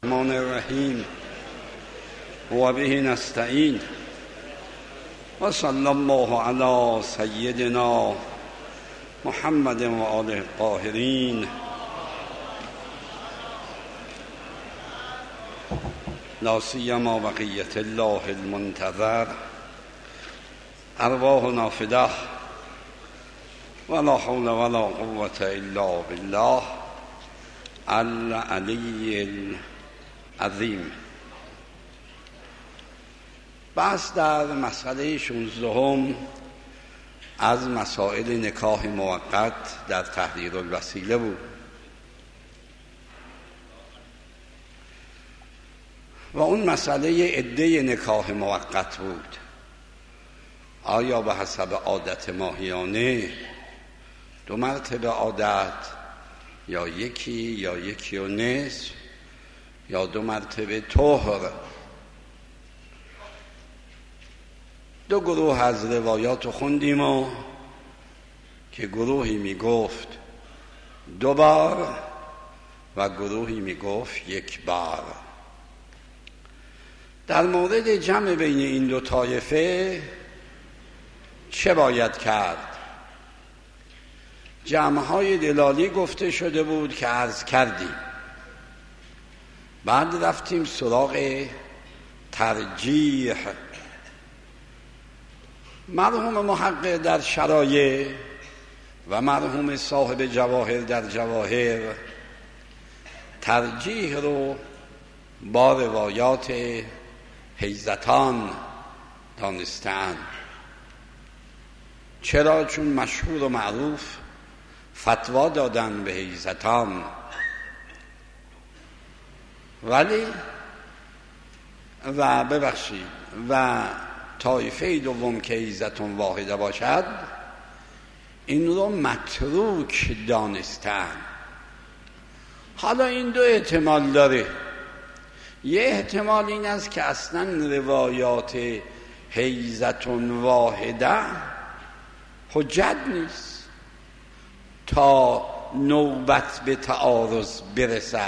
الرحمن الرحیم و به نستعین و صلی الله علی سیدنا محمد و آله الطاهرین. لا سیما بقیة الله المنتظر، ارواحنا فداه ولا حول ولا قوة الا بالله العلی العظیم. بحث در مسئله 16 از مسائل نکاح موقت در تحریر الوسیله بود و اون مسئله عده نکاح موقت بود. آیا به حسب عادت ماهیانه 2 مرتبه عادت، یا یکی و نصف، یا 2 مرتبه طهر؟ 2 گروه از روایات خوندیم و که گروهی میگفت 2 بار و گروهی میگفت 1 بار. در مورد جمع بین این 2 طایفه چه باید کرد؟ جمع‌های دلالی گفته شده بود که عرض کردیم. بعد رفتیم سراغ ترجیح. مرحوم محقق در شرایع و مرحوم صاحب جواهر در جواهر ترجیح رو با روایات حیزتان دانستند. چرا؟ چون مشهور و معروف فتوا دادن به حیزتان، ولی و طایفه دوم که حیزتون واحده باشد این رو متروک دانستن. حالا این 2 احتمال داره. یه احتمال این است که اصلا روایات حیزتون واحده حجت نیست تا نوبت به تعارض برسه.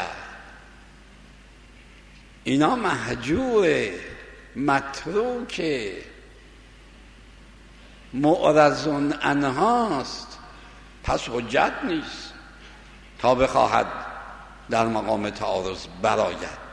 اینا مهجور، متروک، معرض عنهاست، پس حجت نیست تا بخواهد در مقام تعارض براید.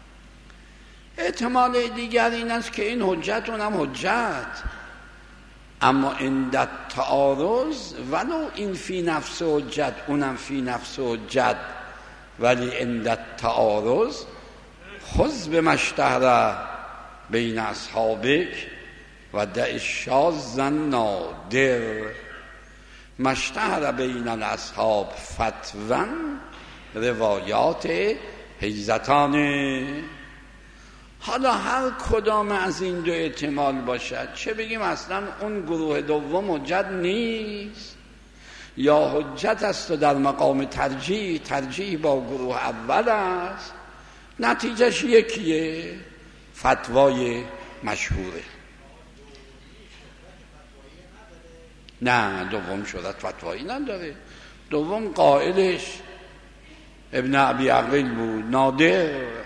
احتمال دیگر این است که این حجت اونم حجت، اما عند تعارض ولو این فی نفس حجت اونم فی نفس حجت، ولی عند تعارض خذ بما اشتهر بین اصحابک و دع الشاذ النادر. ما اشتهر بین الاصحاب فتوا روایات حیزتانه. حالا هر کدام از این 2 احتمال باشد، چه بگیم اصلا اون گروه دوم حجت نیست یا حجت است و در مقام ترجیح با گروه اول است، نتیجهش یکیه، فتوای مشهوره. نه، دوم شهرت فتوایی نداره. دوم قائلش ابن ابی عقیل بود، نادر.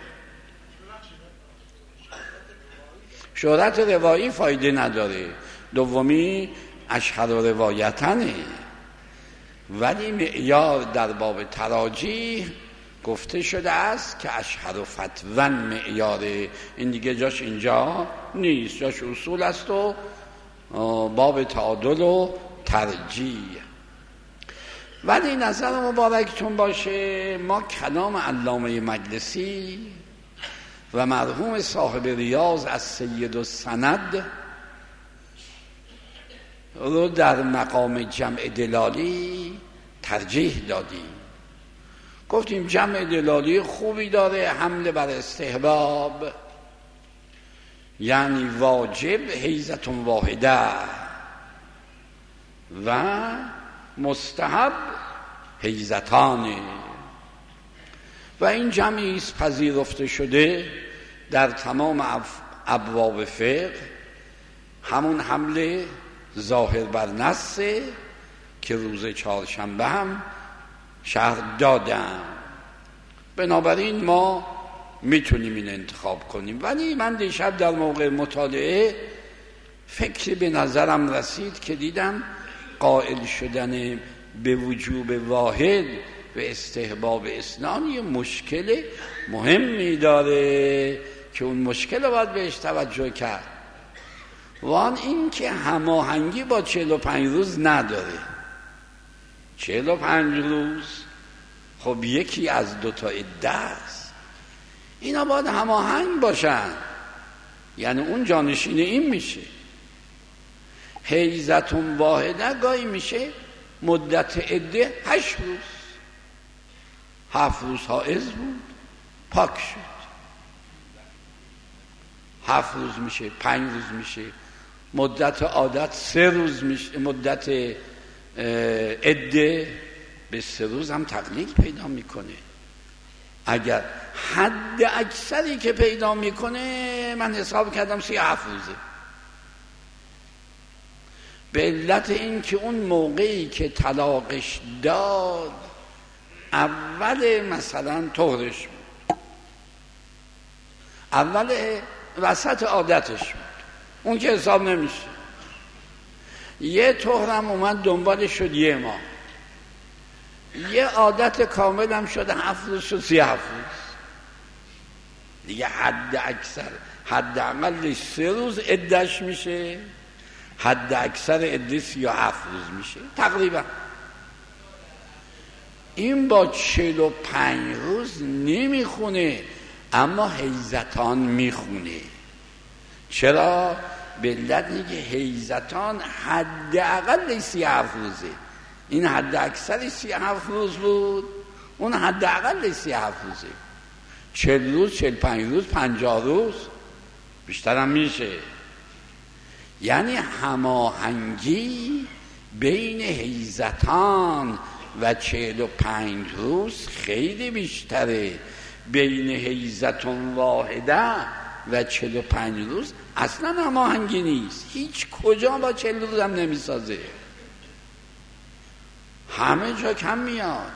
شهرت روایی فایده نداره، دومی اشهر روایتنه، ولی معیار در باب تراجیح گفته شده است که اشهر فتوا معیاره. این دیگه جاش اینجا نیست، جاش اصول است و باب تعادل و ترجیح. ولی نظر مبارکتون باشه، ما کلام علامه مجلسی و مرحوم صاحب ریاض از سید السند رو در مقام جمع دلالی ترجیح دادیم. گفتیم جمع دلالی خوبی داره، حمله بر استحباب، یعنی واجب حیزتون واحده و مستحب حیزتانه، و این جمعی است پذیرفته شده در تمام ابواب فقه. همون حمله ظاهر بر نص که روز 4شنبه هم شرح دادم. بنابراین ما میتونیم این انتخاب کنیم. ولی من دیشب در موقع مطالعه فکری به نظرم رسید که دیدم قائل شدن به وجوب واحد و استحباب اثنان یه مشکل مهمی داره که اون مشکل رو باید بهش توجه کرد. وان این که هماهنگی با 45 روز نداره. 45 روز خب یکی از 2 تا عده است، اینا باید هماهنگ باشن، یعنی اون جانشین این میشه. حیزتون واحده گاهی میشه مدت عده 8 روز، 7 روز حائض بود پاک شد، 7 روز میشه، 5 روز میشه، مدت عادت 3 روز میشه، مدت عده به 3 روز هم تقلیل پیدا میکنه. اگر حد اکثری که پیدا میکنه من حساب کردم 37 روزه، به علت این که اون موقعی که طلاقش داد اول مثلا طهرش بود، اول وسط عادتش بود، اون که حساب نمیشه. یه طهرم اومد دنبالش شد 1 ماه، یه عادت کامل هم شد 7 روز شد 37 روز دیگه. حد اکثر حد اقلش 3 روز عدش میشه، حد اکثر عده 37 روز میشه تقریبا. این با 45 روز نمیخونه اما حیزتان میخونه. چرا؟ به علت اینکه حیزتان حد اقل 37 روزه، این حد اکثر 37 روز بود، اون حد اقل 37 روزه. 40 روز 45 روز 50 روز بیشتر هم میشه. یعنی هماهنگی بین حیزتان و 45 روز خیلی بیشتره. بین حیزتون واحده و 45 روز اصلا هماهنگی نیست، هیچ کجا با 40 روز هم نمیسازه، همه جا کم میاد.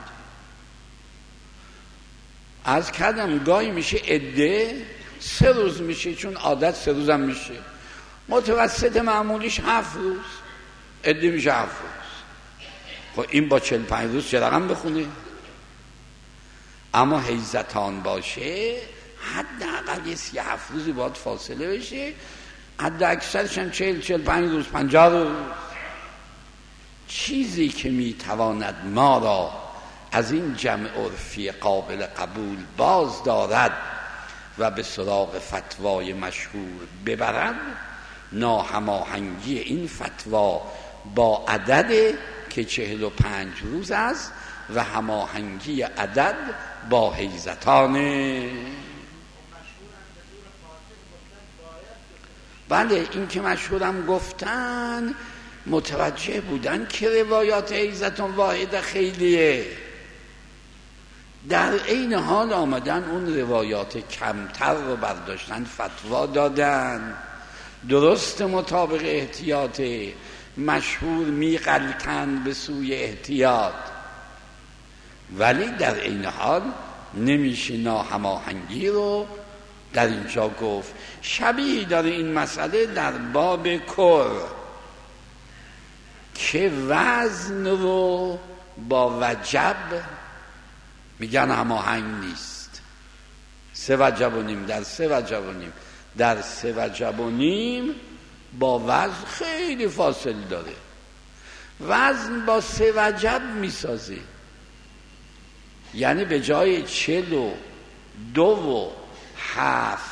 از کردم گاهی میشه عده 3 روز میشه، چون عادت 3 روز هم میشه، متوسط معمولیش 7 روز، عده میشه 7 روز. خب این با 45 روز چه رقم بخونه؟ اما حیزتان باشه حداقل 37 روزی باید فاصله بشه، حد اکثرش هم 40-45 روز 50 روز. چیزی که میتواند ما را از این جمع عرفی قابل قبول باز دارد و به سراغ فتوای مشهور ببرد ناهماهنگی این فتوا با عدد که 45 روز است و هماهنگی عدد با حیزتانه. بله این که مشهورم گفتن متوجه بودن که روایات حیزتون واحده خیلیه، در این حال آمدن اون روایات کمتر رو برداشتن فتوا دادن. درست مطابق احتیاط مشهور میغلطن به سوی احتیاط، ولی در این حال نمیشه ناهماهنگی رو در اینجا گفت. شبیه داره این مسئله در باب کر که وزن رو با وجب میگن هماهنگ نیست. 3 وجب و نیم در 3 وجب و نیم در 3 وجب و نیم با وزن خیلی فاصله داره. وزن با 3 وجب میسازه، یعنی به جای 42 و 7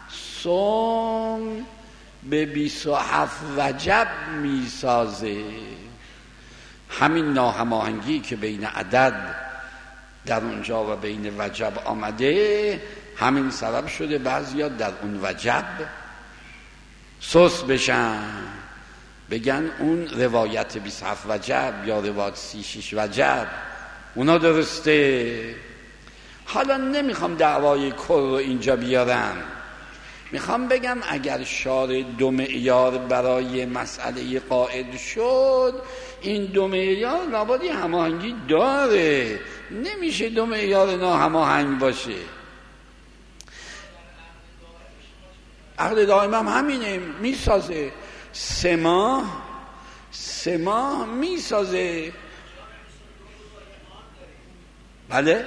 سم به 27 وجب میسازه. همین ناهماهنگی که بین عدد در اونجا و بین وجب آمده همین سبب شده بعضیا در اون وجب سست بشن، بگن اون روایت 27 وجب یا روایت 36 وجب اونا درسته. حالا نمیخوام دعوای کر رو اینجا بیارم، میخوام بگم اگر شارع 2 معیار برای مسئله قائل شد، این 2 معیار لابد هماهنگی داره، نمیشه 2 معیار ناهماهنگ باشه. عقد دائم هم همینه، میسازه. 3 ماه میسازه. بله.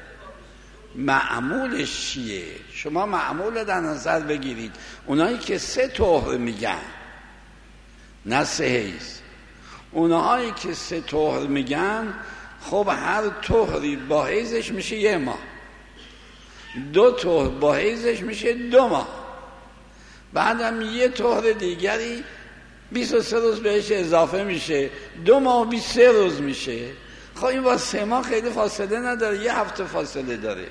معمولش چیه؟ شما معمول در نظر بگیرید. اونایی که 3 طهر میگن، نه 3 حیض، اونایی که 3 طهر میگن، خب هر طهری با حیضش میشه 1 ماه، 2 طهر با حیضش میشه 2 ماه، بعدم 1 طهر دیگری 23 روز بهش اضافه میشه، 2 ماه و 23 روز میشه. خب این با 3 ماه خیلی فاصله نداره، 1 هفته فاصله داره،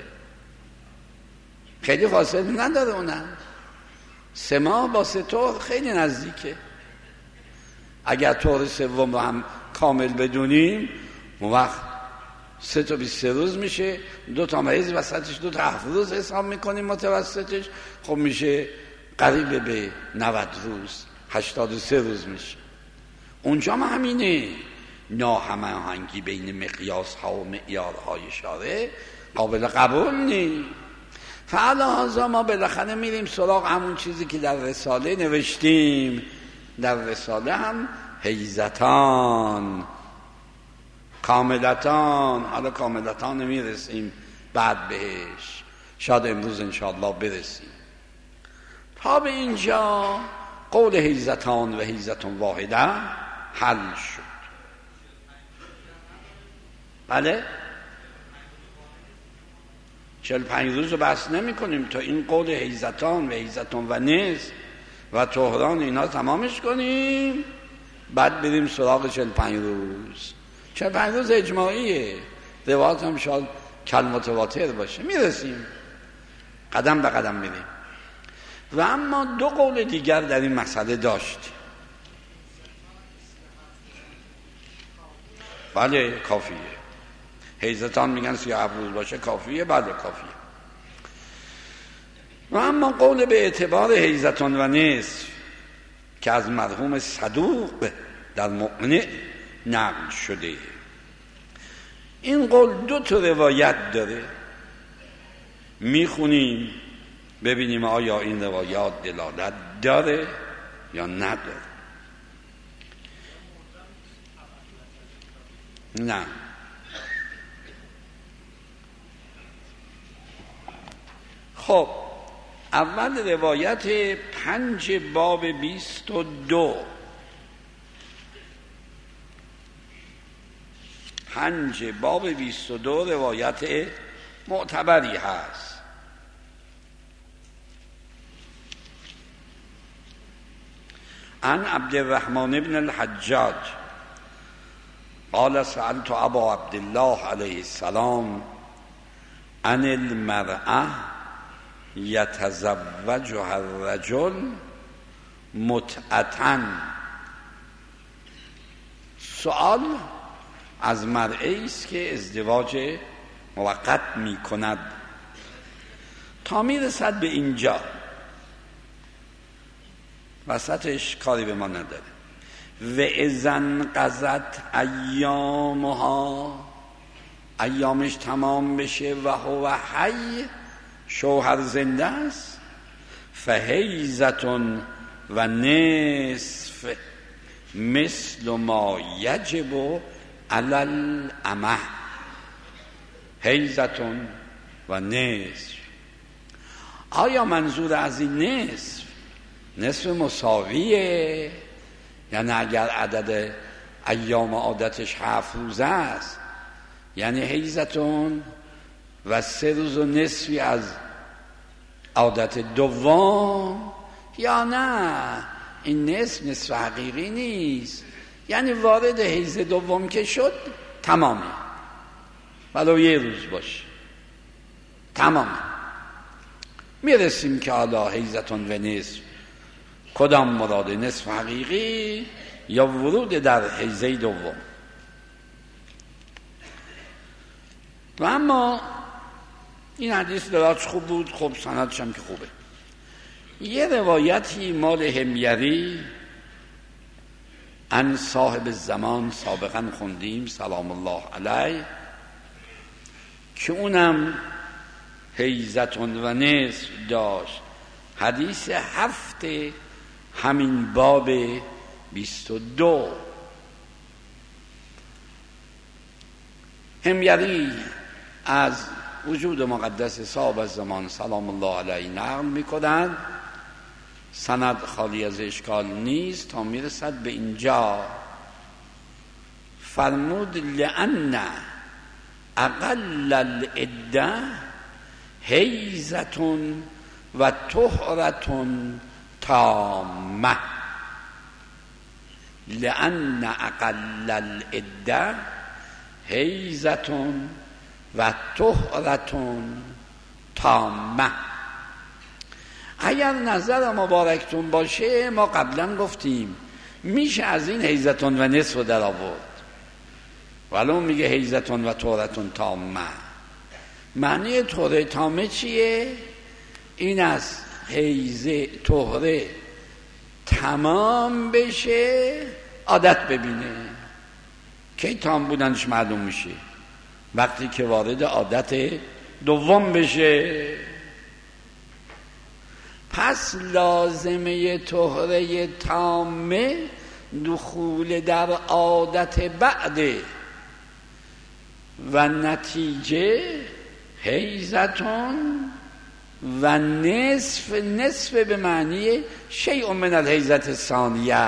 خیلی فاصله نداره. اونم 3 ماه با 3 طهر خیلی نزدیکه. اگر طهر سوم رو هم کامل بدونیم، اون وقت 3 تا 23 روز میشه، 2 تا حیض وسطش 2 تا 7 روز حساب میکنیم متوسطش، خب میشه قریب به 90 روز، 83 روز میشه. اونجا هم همینه، ناهماهنگی بین مقیاس ها و معیارهای شارع قابل قبول نیست. فعلا ما بالاخره میریم سراغ همون چیزی که در رساله نوشتیم. در رساله هم حیزتان کاملتان، حالا کاملتان نمیرسیم بعد بهش، شاید امروز انشاءالله برسیم. تا به اینجا قول حیزتان و حیزتان واحده حل شد. بله 45 روز رو بحث نمی کنیم تا این قول حیزتان و حیزتان و نصف و طهران اینا تمامش کنیم، بعد بریم سراغ 45 روز. 45 روز اجماعیه، روایات هم شاید کل متواتر باشه، میرسیم قدم به قدم میریم. و اما 2 قول دیگر در این مسئله داشت. بله کافیه. حیزتان میگن 37 روز باشه کافیه، بله کافیه. و اما قول به اعتبار حیزتان و نصف که از مرحوم صدوق در مقنع نقل شده، این قول 2 تا روایت داره، میخونیم ببینیم آیا این روایات دلالت داره یا نداره. نه خب اول روایت 5 باب 22، 5 باب 22 روایت معتبری هست. عن عبد الرحمن بن الحجاج قال سألت ابا عبد الله علیه السلام عن المرأة یتزوجها الرجل متعة. سؤال از مرئی است که ازدواج موقت می کند. تا می رسد به اینجا وسطش کاری به ما نداره. و اذن قضت ایامها، ایامش تمام بشه و هو حی، شوهر زنده است، فحیزتون و نصف مثل ما یجب علی الامه. حیزتون و نصف، آیا منظور از این نصف مساویه؟ یعنی اگر عدد ایام عادتش 7 روز است، یعنی حیزتون و 3 روز و نصفی از عادت دوم، یا نه این نصف حقیقی نیست، یعنی وارد حیز دوم که شد تمامه، ولو 1 روز باشه تمامه. میرسیم که حالا حیزتون و نصف کدام مراد، نصف حقیقی یا ورود در حیزه دوم؟ و اما این حدیث دراش خوب بود، خب سندش هم که خوبه. یه روایتی مال حمیری عن صاحب زمان سابقا خوندیم سلام الله علیه، که اونم حیزتون و نصف داشت. حدیث 7 همین باب 22. حمیری از وجود مقدس صاحب الزمان سلام الله علیه نقل میکنند، سند خالی از اشکال نیست تا میرسد به اینجا. فرمود لأن اقل العده حیزتون و طهرتون تامه. لأن اقل العده حیزتون و طهرتون تامه. اگر نظر مبارکتون باشه، ما قبلا گفتیم میشه از این حیزتون و نصف رو در آورد، ولی اون میگه حیزتون و طهرتون تامه. معنی طهره تامه چیه؟ این از حیزه طهره تمام بشه، عادت ببینه. کی تام بودنش معلوم میشه؟ وقتی که وارد عادت دوم بشه. پس لازمه طهره تامه دخول در عادت بعده و نتیجه حیزتون و نصف به معنی شیء من الحیزت الثانیه.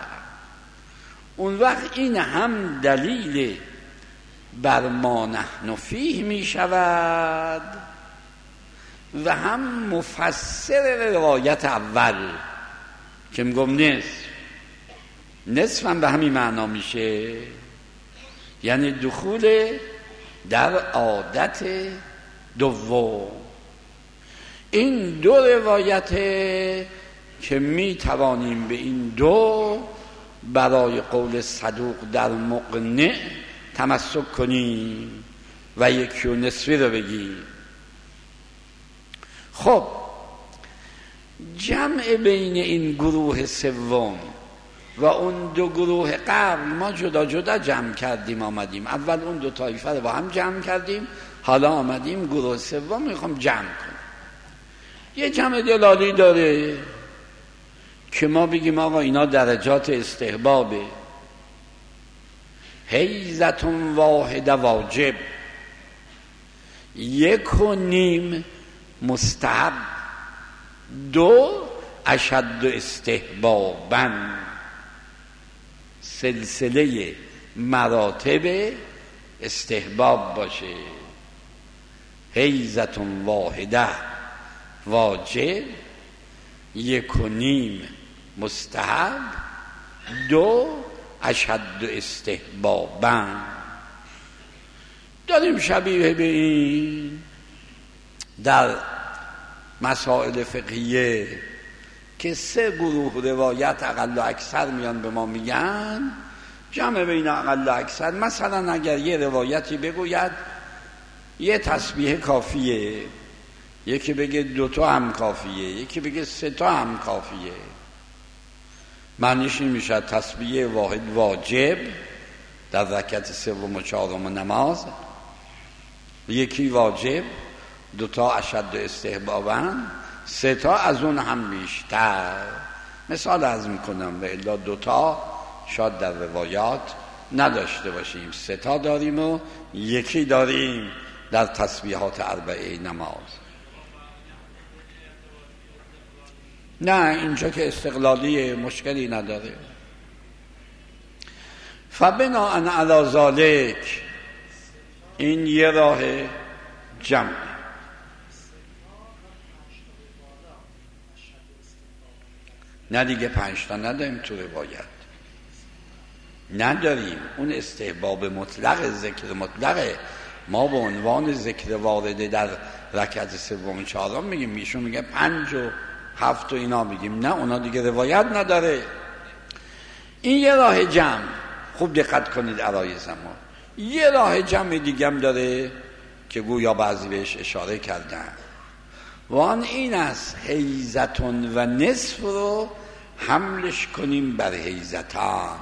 اون وقت این هم دلیل بر ما نحن فیه می شود و هم مفسر روایت اول که میگم نصف هم به همین معنا میشه، یعنی دخول در عادت دوم. این دو روایت که می توانیم به این دو برای قول صدوق در مقنع تمسک کنیم و یکی و نصفی رو بگیم. خب جمع بین این گروه سوم و اون دو گروه قبل ما جدا جدا جمع کردیم آمدیم. اول اون دو طایفه رو با هم جمع کردیم، حالا آمدیم گروه سوم میخوام جمع کنیم. یه جمع دلالی داره که ما بگیم آقا اینا درجات استحبابه. حیزتون واحده واجب، 1.5 مستحب، 2 اشد استحبابا. سلسله مراتب استحباب باشه. حیزتون واحده واجب، 1.5 مستحب، 2 اشد استحبابا. داریم شبیه به این در مسائل فقهیه که 3 گروه روایت اقل و اکثر میان به ما میگن جمع بین اقل و اکثر. مثلا اگر یه روایتی بگوید یه تسبیح کافیه، یکی بگه 2 هم کافیه، یکی بگه 3 هم کافیه، معنیش این میشه تسبیح واحد واجب در رکعت 3 و 4 نماز، یکی واجب، 2 اشد استحبابا، 3 از اون هم بیشتر. مثال عرض میکنم و الا 2 شاید در روایات نداشته باشیم، 3 داریم و یکی داریم در تسبیحات 4 نماز. نه اینجا که استقلالی مشکلی نداره. فبناء علی ذلک این یه راه جمع. نه دیگه 5 نداریم تو روایت، نداریم. اون استحباب مطلق، ذکر مطلقه. ما به عنوان ذکر وارده در رکعت 3 و 4 میگیم، ایشون میگه 5 و 7 و اینا میگیم. نه اونا دیگه روایت نداره. این یه راه جمع. خوب دقت کنید علای زمان. یه راه جمع دیگه هم داره که گویا بعضی بهش اشاره کردن، وان این است حیزتون و نصف رو حملش کنیم بر حیزتان،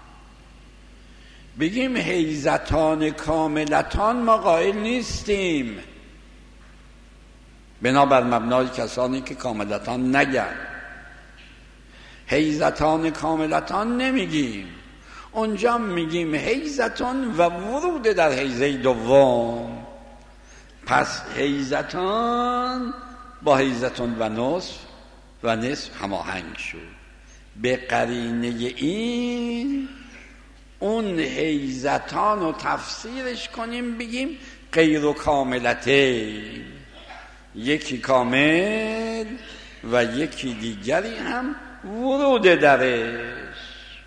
بگیم حیزتان کاملتان ما قائل نیستیم. بنابر مبنای کسانی که کاملتان نگن. حیزتان کاملتان نمیگیم، اونجا میگیم حیزتان و ورود در حیزه دوم. پس حیزتان با حیزتان و نصف هماهنگ شد. به قرینه این اون حیزتان رو تفسیرش کنیم، بگیم غیر و کاملته، یکی کامل و یکی دیگری هم ورود درش.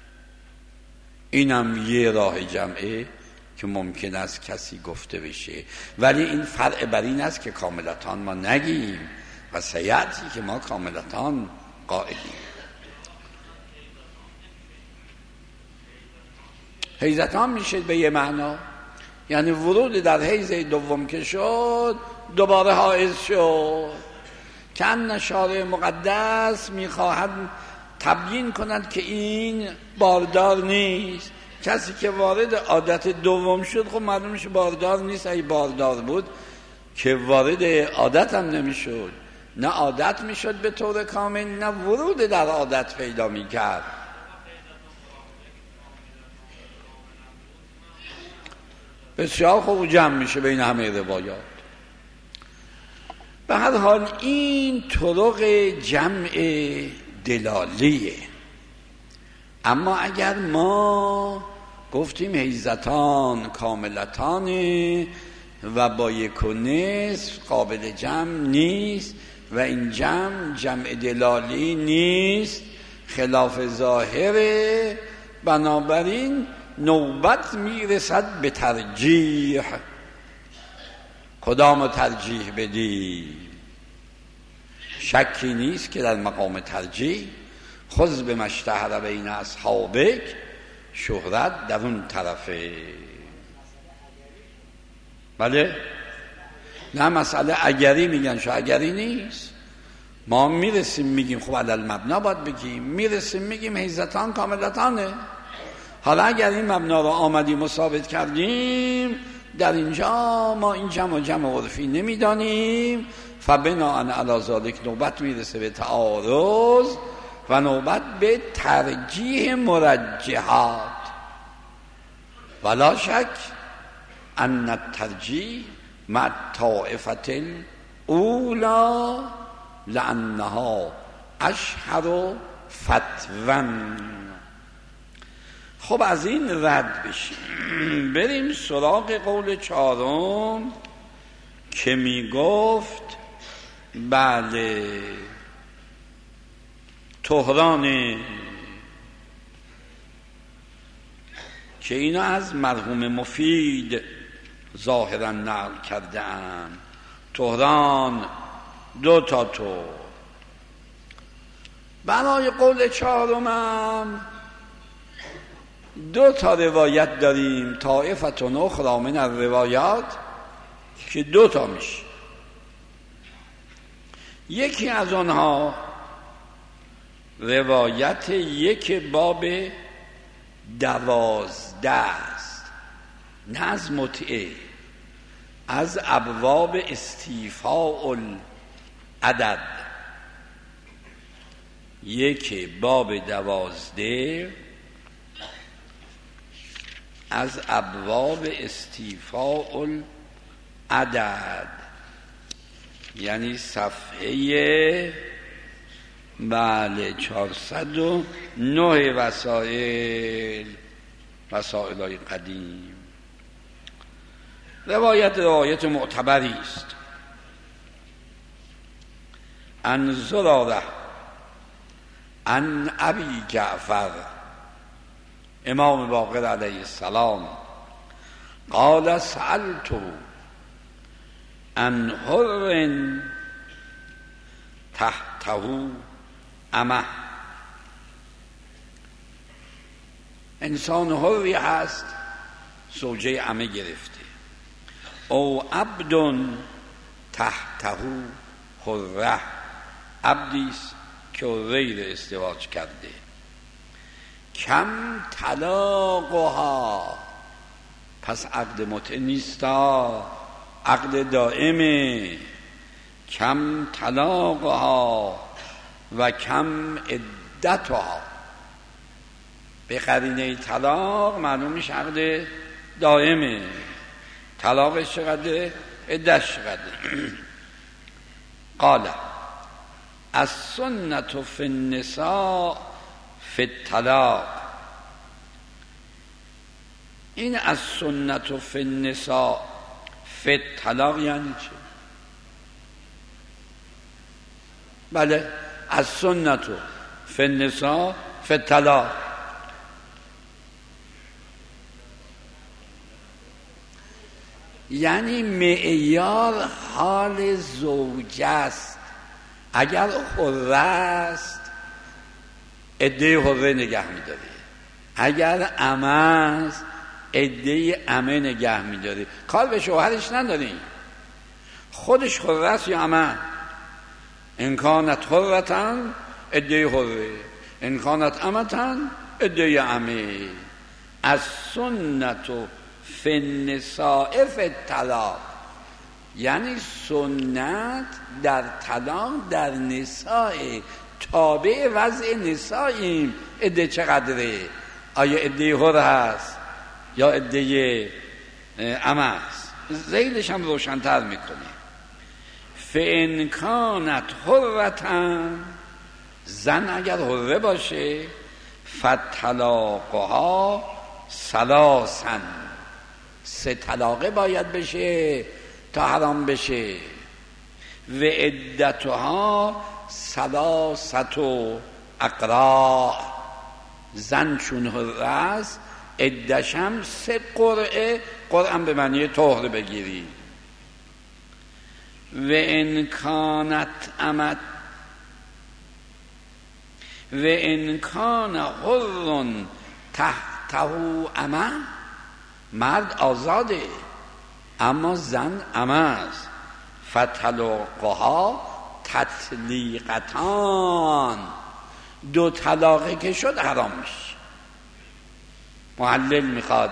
اینم یه راه جمعه که ممکن است کسی گفته بشه، ولی این فرع بر این است که کاملتان ما نگیم و سیعتی که ما کاملتان قائلیم. حیزتان میشه به یه معنا، یعنی ورود در حیزه دوم که شد دوباره حائز شد. که ان شارع مقدس میخواهد تبیین کند که این باردار نیست. کسی که وارد عادت دوم شد خب معلوم میشه باردار نیست. اگه باردار بود که وارد عادت هم نمیشد، نه عادت میشد به طور کامل، نه ورود در عادت پیدا میکرد. بسیار خوب جمع میشه بین همه روایات. به هر حال این طرق جمع دلالیه. اما اگر ما گفتیم حیزتان کاملتانه و با یک و نصف قابل جمع نیست و این جمع دلالی نیست، خلاف ظاهره، بنابراین نوبت میرسد به ترجیح. کدام ترجیح بدی؟ شکی نیست که در مقام ترجیح خذ به مشتهر بین اصحابک، شهرت در اون طرفه. بله؟ نه مسئله اگری میگن، شو اگری نیست. ما میرسیم میگیم خب علل مبنا باید بگیم، میرسیم میگیم حیزتان کاملتانه. حالا اگر این مبنا رو آمدیم و ثابت کردیم، در اینجا ما این جمع عرفی نمیدانیم، فبناء علی ذلک نوبت میرسه به تعارض و نوبت به ترجیح مرجحات. ولا شک ان الترجیح مع طائفة الاولی لانها اشهر فتوا. خب از این رد بشیم، بریم سراغ قول چهارم که می گفت بله طهران، که اینا از مرحوم مفید ظاهرا نقل کرده ام. طهران دو تا طور. برای قول چهارمم دو تا روایت داریم، طائفتون اخری من الروایات، که دو تا میشه. یکی از آنها روایت یک باب 12 است، نه از متعه، از ابواب استیفاء العدد. یک باب 12 از ابواب استیفاء العدد، یعنی صفحه 409 وسائل قدیم. روایت معتبری است. عن زراره عن ابی جعفر امام باقر علیه السلام قال سألت عن حر تحته امه. انسان حری هست زوجه امه گرفته، او عبد تحته حره، عبدیست که غیر ازدواج کرده. کم طلاقها، پس عقد متع نیستا، عقد دائمه. کم طلاقها و کم عدتها. به قرینه طلاق معلوم میشه عقد دائمه. طلاقش چقدره؟ عدتش چقدره؟ قال السنة فی النساء فی الطلاق. این السنة فی النساء فی الطلاق یعنی چه؟ بله، السنة فی النساء فی الطلاق یعنی معیار حال زوجه است. اگر حره است عده حره نگه می‌داره، اگر عمه است عده عمه نگه می‌داره. کار به شوهرش نداریم، خودش حره است یا عمه. ان کانت حرة عده حره، ان کانت عمة عده عمه. السنة فی النساء فی الطلاق یعنی سنت در طلاق در نساء، تابع وضع نساییم. عده چقدره؟ آیا عده حر هست یا عده عمه است؟ ذیلش هم روشن‌تر میکنه. فإن کانت حرة، زن اگر حره باشه، فطلاقها ثلاثا، 3 طلاقه باید بشه تا حرام بشه. و عدتها 3 اقراء، زن چون حره است عدش هم 3 قرعه. قرعه به معنی طهر بگیری. و ان کانت امت و ان کان حر تحته امه، مرد آزاده اما زن امه است. فطلاقها تطلیقتان، 2 طلاقه که شد حرام میشه. محلل میخواد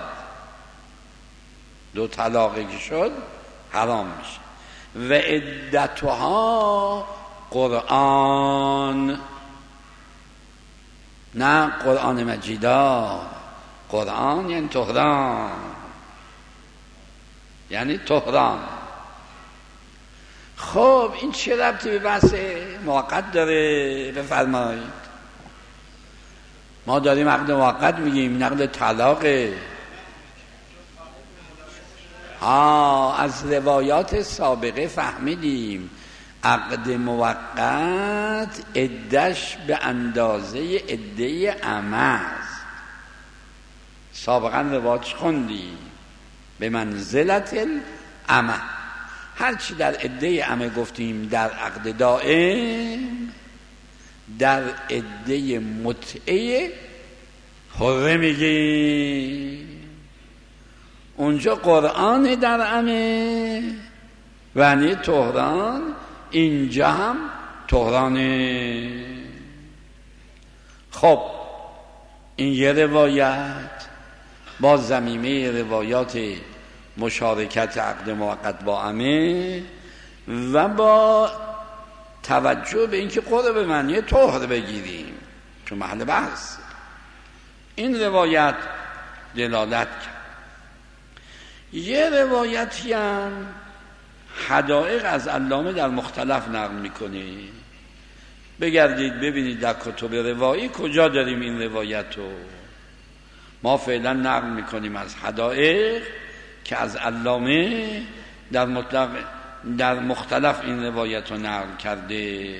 2 طلاقه که شد حرام میشه. و عدتها قرآن، نه قرآن مجیدا. قرآن یعنی طهران، یعنی طهران. خب این چه ربطی به بحث موقت داره؟ بفرمایید. ما داریم عقد موقت میگیم، عقد طلاقه. از روایات سابقه فهمیدیم عقد موقت عدش به اندازه عده عمه است. سابقا روایاتش خوندیم به منزلت العمه. هرچی در عده عمه گفتیم در عقد دائم، در عده متعه حره میگیم. اونجا قرآن در عمه یعنی طهران، اینجا هم طهرانه. خب این یه روایت با ضمیمه روایات مشارکت عقد موقت با عمه و با توجه به اینکه قرعه به معنی طهر بگیریم چون محل بحث. این روایت دلالت کرد. یه روایتی هم حدائق از علامه در مختلف نقل میکنه. بگردید ببینید در کتب روایی کجا داریم این روایت رو. ما فعلا نقل میکنیم از حدائق که از علامه در مختلف این روایت رو نقل کرده.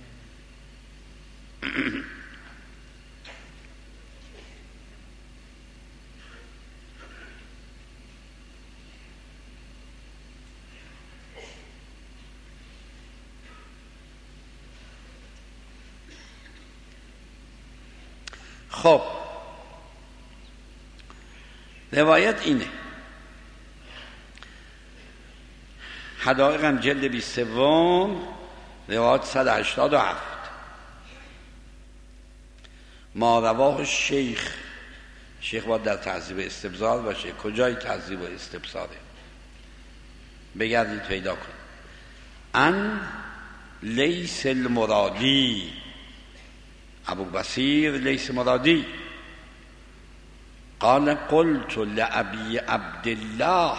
خب روایت اینه. حدائق هم جلد 23 روایت 187. ما رواه شیخ باید در تهذیب استبصار باشه. کجای تهذیب و استبصاره؟ بگردید پیدا کن. ان لیس المرادی، ابو بصیر لیس مرادی، قال قلت لأبي عبد الله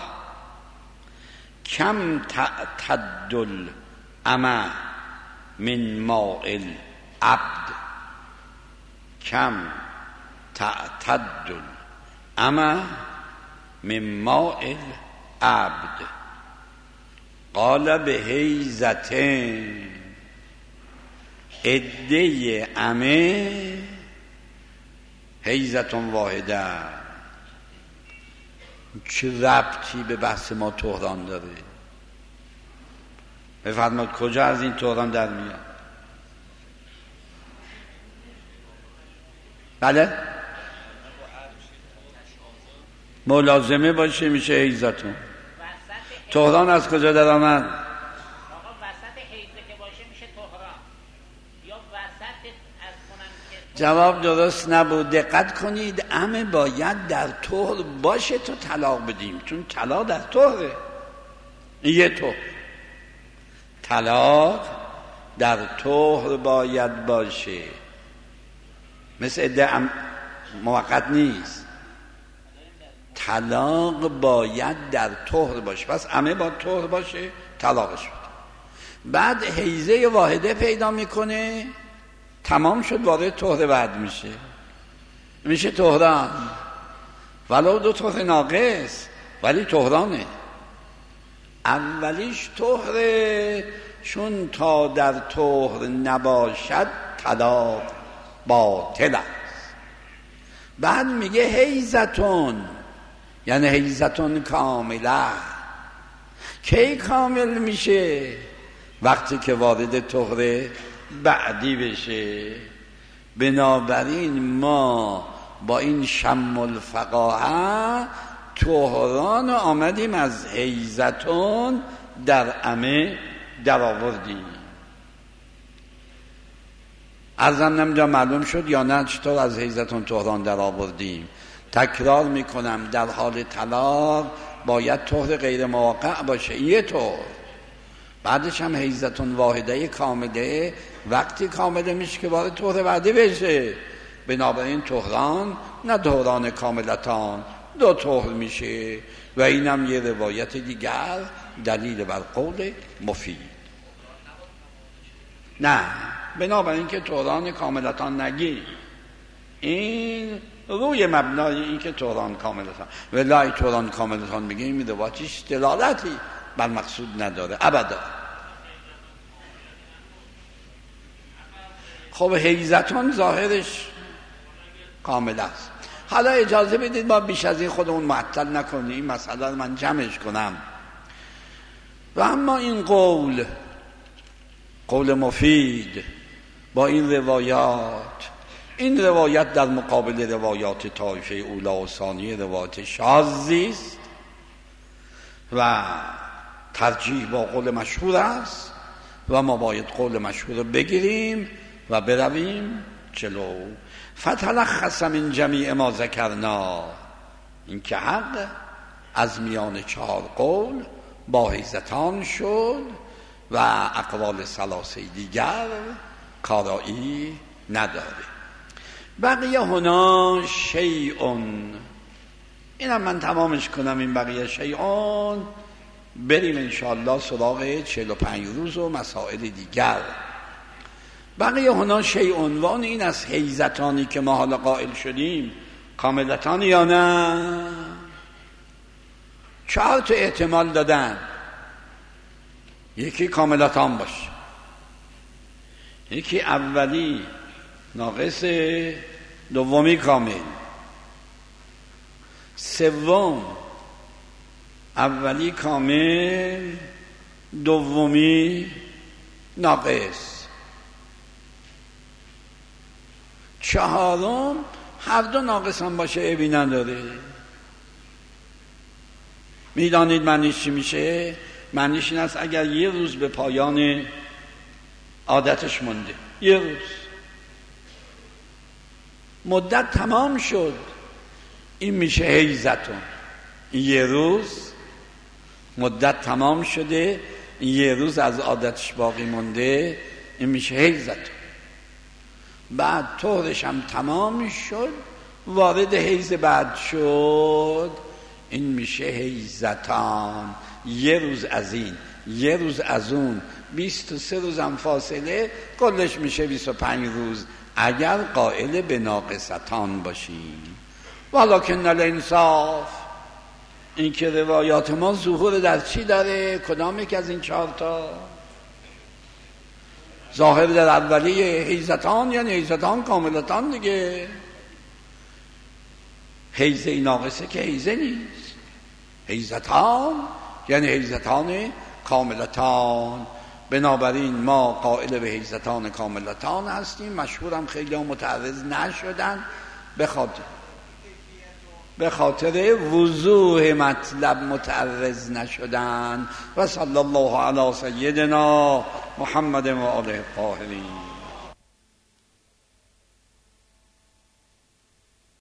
کم تعتد الأمة من ماء العبد، کم تعتد الأمة من ماء العبد، قال بحیزتین، عده امه حیزتون واحده. چه ربطی به بحث ما طهران داره؟ بفرمایید کجا از این طهران در میاد؟ بله ملازمه باشه میشه حیزتون. طهران از کجا در آمد؟ وسط حیزه که باشه میشه طهران، یا وسط از کنم که جواب درست نبود. دقت کنید، امه باید در طهر باشه تا طلاق بدیم، چون طلاق در طهره. یه طهر طلاق در طهر باید باشه، مثل عده موقت نیست. طلاق باید در طهر باشه، پس امه باید طهر باشه طلاقش بده. بعد حیزه واحده پیدا میکنه، تمام شد، وارد طهر بعد میشه طهران، ولو دو طهر ناقص ولی طهرانه. اولیش طهره، چون تا در طهر نباشد طلاق باطل است. بعد میگه حیزتون، یعنی حیزتون کامله. کی کامل میشه؟ وقتی که وارد طهر بعدی بشه. بنابراین ما با این شم الفقاهه طهران آمدیم از حیزتون در امه در آوردیم. ارزم نمیدونم معلوم شد یا نه چطور از حیزتون طهران در آوردیم. تکرار میکنم، در حال طلاق باید طهر غیر موقع باشه، یه طهر. بعدش هم حیزتون واحده کامله، وقتی کامله میشه که وارد طهر بعدی بشه. بنابراین طهران نه طهران کاملتان، دو طهر میشه. و اینم یه روایت دیگر دلیل بر قول مفید. نه، بنابراین که طهران کاملتان نگی، این روی مبنای این که طهران کاملتان، ولای طهران کاملتان بگیم، این روایتش دلالتی بر مقصود نداره ابدا. خب حیزتون ظاهرش کامل است. حالا اجازه بدید ما بیش از این خودمون معطل نکنیم، این مسئله رو من جمعش کنم. و اما این قول مفید با این روایات، این روایت در مقابل روایات طایفه اولا و ثانیه روایات شاذی است و ترجیح با قول مشهور است و ما باید قول مشهور رو بگیریم و برویم جلو. فتلخص من جمیع ما ذکرنا، این که حق از میان 4 قول با حیزتان شد و اقوال ثلاثه دیگر کارایی نداره. بقیه هنا شیئون، اینم من تمامش کنم. این بقیه شیئون بریم انشاءالله سراغ 45 روز و مسائل دیگر. بقیه هنا شیئون، وان این از حیزتانی که ما حالا قائل شدیم کاملتان یا نه. 4 تا احتمال دادن. یکی کاملتان باشه، یکی اولی ناقص، دومی کامل، سوم اولی کامل، دومی ناقص، چهارم هر دو ناقص هم باشه عیبی نداره. میدانید معنیش چی میشه؟ معنیش این است اگر یه روز به پایان عادتش مونده، یه روز مدت تمام شد، این میشه حیزتون. این یه روز مدت تمام شده یه روز از عادتش باقی مونده، این میشه حیضتان. بعد طهرش هم تمام شد، وارد حیض بعد شد، این میشه حیضتان. یه روز از این، یه روز از اون، 23 روز هم فاصله، کلش میشه 25 روز اگر قائل به ناقصتان باشی. ولکن الانصاف، این که روایات ما ظهور در چی داره؟ کدام یک از این 4 تا؟ ظاهر در اولی حیضتان، یعنی حیضتان کاملتان دیگه. حیضه ناقصه که حیضه نیست، حیضتان یعنی حیضتان کاملتان. بنابراین ما قائل به حیضتان کاملتان هستیم. مشهورم خیلی ها متعرض نشدن به خاطر وضوح مطلب متعرض نشدن. و صلی الله علی سیدنا محمد و آله الطاهرین.